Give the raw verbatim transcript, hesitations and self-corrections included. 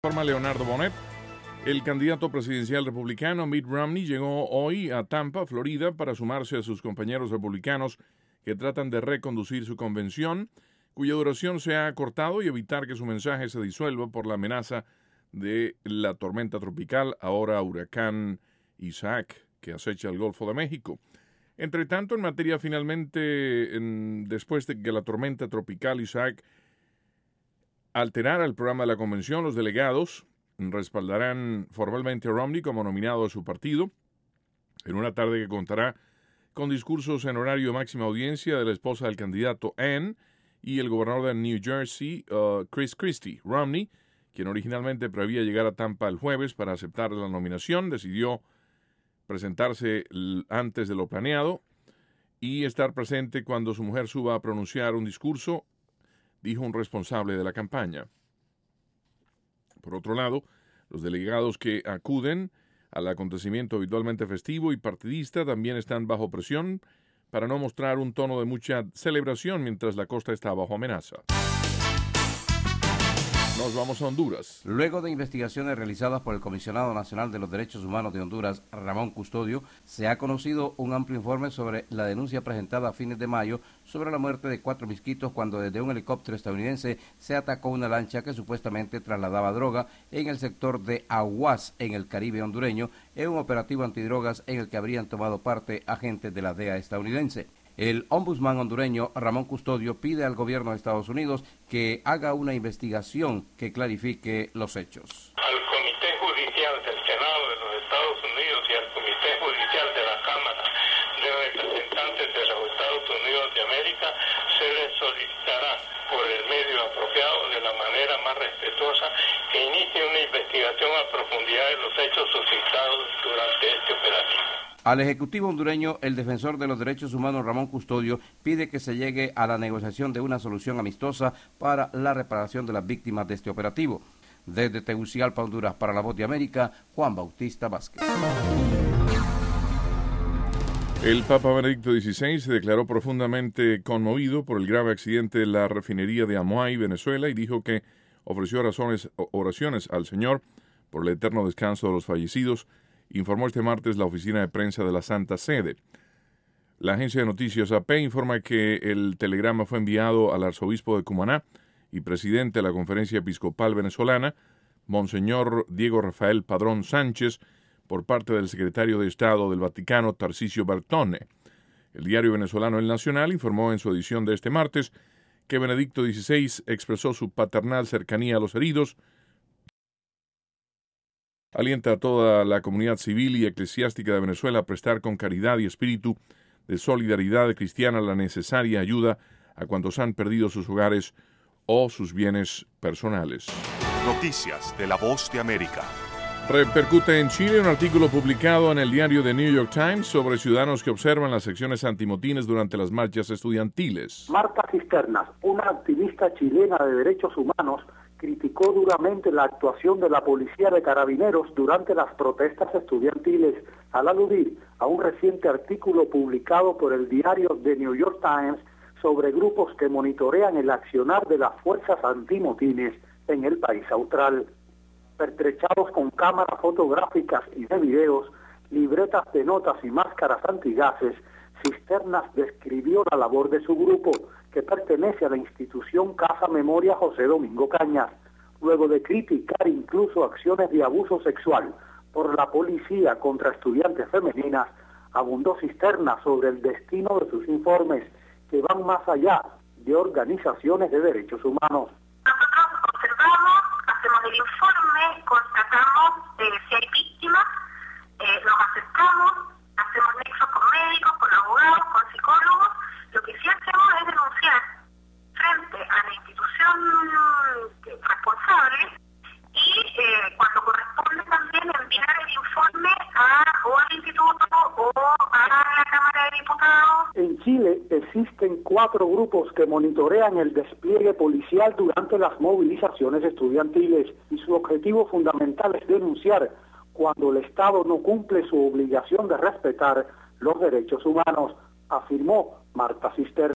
Informa Leonardo Bonet. El candidato presidencial republicano Mitt Romney llegó hoy a Tampa, Florida, para sumarse a sus compañeros republicanos que tratan de reconducir su convención, cuya duración se ha acortado, y evitar que su mensaje se disuelva por la amenaza de la tormenta tropical, ahora huracán Isaac, que acecha el Golfo de México. Entre tanto, en materia finalmente, en, después de que la tormenta tropical Isaac alterara el programa de la convención, los delegados respaldarán formalmente a Romney como nominado de su partido en una tarde que contará con discursos en horario de máxima audiencia de la esposa del candidato Ann y el gobernador de New Jersey, uh, Chris Christie. Romney, quien originalmente prevía llegar a Tampa el jueves para aceptar la nominación, decidió presentarse antes de lo planeado y estar presente cuando su mujer suba a pronunciar un discurso, dijo un responsable de la campaña. Por otro lado, los delegados que acuden al acontecimiento habitualmente festivo y partidista también están bajo presión para no mostrar un tono de mucha celebración mientras la costa está bajo amenaza. Nos vamos a Honduras. Luego de investigaciones realizadas por el Comisionado Nacional de los Derechos Humanos de Honduras, Ramón Custodio, se ha conocido un amplio informe sobre la denuncia presentada a fines de mayo sobre la muerte de cuatro misquitos cuando desde un helicóptero estadounidense se atacó una lancha que supuestamente trasladaba droga en el sector de Aguas, en el Caribe hondureño, en un operativo antidrogas en el que habrían tomado parte agentes de la D E A estadounidense. El ombudsman hondureño Ramón Custodio pide al gobierno de Estados Unidos que haga una investigación que clarifique los hechos. Al Comité Judicial del Senado de los Estados Unidos y al Comité Judicial de la Cámara de Representantes de los Estados Unidos de América se les solicitará por el medio apropiado, de la manera más respetuosa, que inicie una investigación a profundidad de los hechos suscitados durante este operativo. Al Ejecutivo hondureño, el defensor de los derechos humanos Ramón Custodio pide que se llegue a la negociación de una solución amistosa para la reparación de las víctimas de este operativo. Desde Tegucigalpa, Honduras, para La Voz de América, Juan Bautista Vázquez. El Papa Benedicto dieciséis se declaró profundamente conmovido por el grave accidente de la refinería de Amuay, Venezuela, y dijo que ofreció razones, oraciones al Señor por el eterno descanso de los fallecidos, informó este martes la oficina de prensa de la Santa Sede. La agencia de noticias A P informa que el telegrama fue enviado al arzobispo de Cumaná y presidente de la Conferencia Episcopal Venezolana, Monseñor Diego Rafael Padrón Sánchez, por parte del secretario de Estado del Vaticano, Tarcisio Bertone. El diario venezolano El Nacional informó en su edición de este martes que Benedicto dieciséis expresó su paternal cercanía a los heridos, alienta a toda la comunidad civil y eclesiástica de Venezuela a prestar con caridad y espíritu de solidaridad cristiana la necesaria ayuda a cuantos han perdido sus hogares o sus bienes personales. Noticias de La Voz de América. Repercute en Chile un artículo publicado en el diario The New York Times sobre ciudadanos que observan las secciones antimotines durante las marchas estudiantiles. Marta Cisternas, una activista chilena de derechos humanos, criticó duramente la actuación de la policía de carabineros durante las protestas estudiantiles, al aludir a un reciente artículo publicado por el diario The New York Times sobre grupos que monitorean el accionar de las fuerzas antimotines en el país austral. Pertrechados con cámaras fotográficas y de videos, libretas de notas y máscaras antigases, Cisternas describió la labor de su grupo, que pertenece a la institución Casa Memoria José Domingo Cañas, luego de criticar incluso acciones de abuso sexual por la policía contra estudiantes femeninas. Abundó Cisternas sobre el destino de sus informes, que van más allá de organizaciones de derechos humanos. Nosotros observamos, hacemos el informe, constatamos eh, si hay víctimas, eh, los aceptamos, hacemos nexos con médicos, con abogados, con psicólogos. Lo que sí hacemos es denunciar frente a la institución responsable y eh, cuando corresponde también enviar el informe a o al instituto o a la Cámara de Diputados. En Chile existen cuatro grupos que monitorean el despliegue policial durante las movilizaciones estudiantiles y su objetivo fundamental es denunciar cuando el Estado no cumple su obligación de respetar los derechos humanos, afirmó Marta Cisternas.